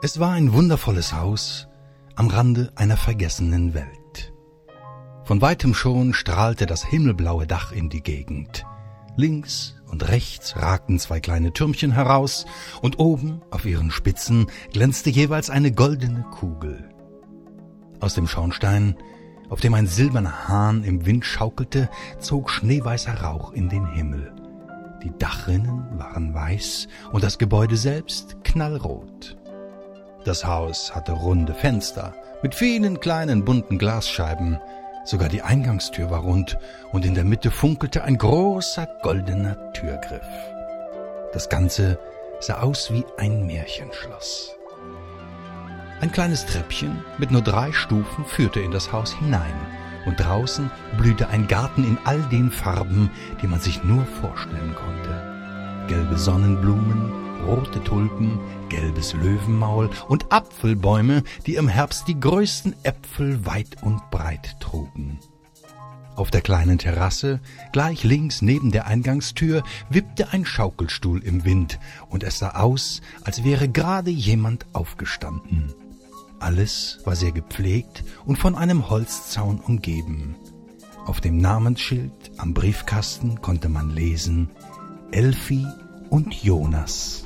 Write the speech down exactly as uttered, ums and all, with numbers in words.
Es war ein wundervolles Haus am Rande einer vergessenen Welt. Von weitem schon strahlte das himmelblaue Dach in die Gegend. Links und rechts ragten zwei kleine Türmchen heraus, und oben auf ihren Spitzen glänzte jeweils eine goldene Kugel. Aus dem Schornstein, auf dem ein silberner Hahn im Wind schaukelte, zog schneeweißer Rauch in den Himmel. Die Dachrinnen waren weiß und das Gebäude selbst knallrot. Das Haus hatte runde Fenster mit vielen kleinen bunten Glasscheiben. Sogar die Eingangstür war rund, und in der Mitte funkelte ein großer goldener Türgriff. Das Ganze sah aus wie ein Märchenschloss. Ein kleines Treppchen mit nur drei Stufen führte in das Haus hinein, und draußen blühte ein Garten in all den Farben, die man sich nur vorstellen konnte. Gelbe Sonnenblumen, rote Tulpen, gelbes Löwenmaul und Apfelbäume, die im Herbst die größten Äpfel weit und breit trugen. Auf der kleinen Terrasse, gleich links neben der Eingangstür, wippte ein Schaukelstuhl im Wind, und es sah aus, als wäre gerade jemand aufgestanden. Alles war sehr gepflegt und von einem Holzzaun umgeben. Auf dem Namensschild am Briefkasten konnte man lesen: Elfi und Jonas.